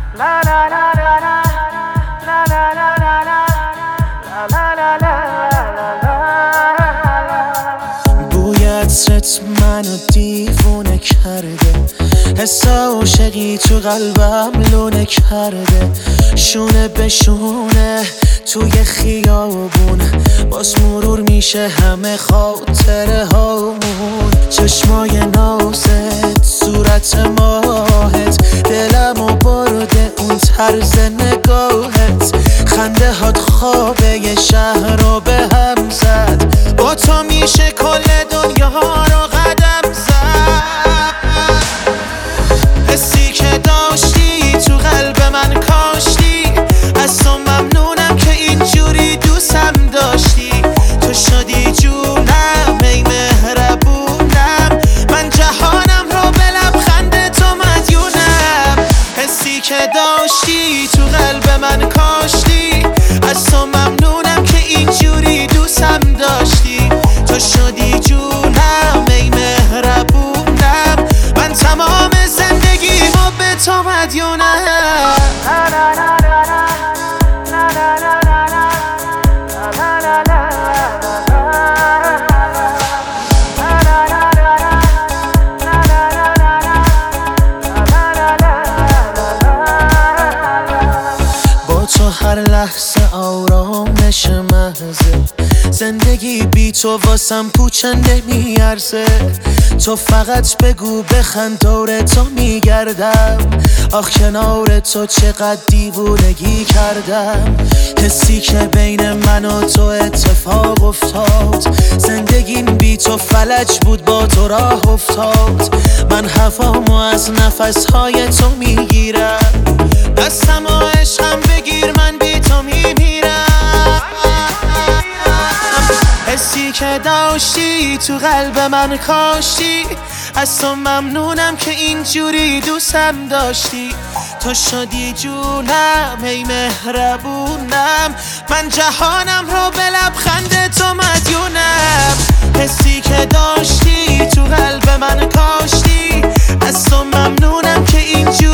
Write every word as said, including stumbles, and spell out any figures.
بوی عطرت منو دیوونه کرده، حس عاشقی تو قلبم لونه کرده. شونه به شونه توی خیابون باز مرور میشه همه خاطره هامون. چشمای نازت، صورت ماهت، دلمو برده اون طرز نگاهت. خنده هات خوابه یه شهر رو به هم زد، با تو میشه کل دنیا رو قدم زد. حسی که داشتی تو قلب من کاشتی، از تو ممنونم که اینجوری دوستم داشتی. تو شدی جونم ای مهربونم، من جهانم رو به لبخند تو مدیونم. حسی که داشتی تو قلب من کاشتی، از تو ممنونم که اینجوری دوستم داشتی. تو شدی جونم ای مهربونم، من تمام زندگیمو به تو مدیونم. هر لحظه آرامش محضه، زندگی بی تو واسم پوچه نمیارزه. تو فقط بگو بخند دور تو میگردم، آخ کنار تو چقدر دیوونگی کردم. حسی که بین من و تو اتفاق افتاد، زندگیم بی تو فلج بود با تو راه افتاد. من هوامو از نفسهای تو میگیرم، دستم و عشقم بگیر من بی تو میمیرم. حسی که داشتی تو قلب من کاشتی، از تو ممنونم که اینجوری دوستم داشتی. تو شدی جونم ای مهربونم، من جهانم رو به لبخند تو مدیونم. حسی که داشتی تو قلب من کاشتی، از تو ممنونم که اینجوری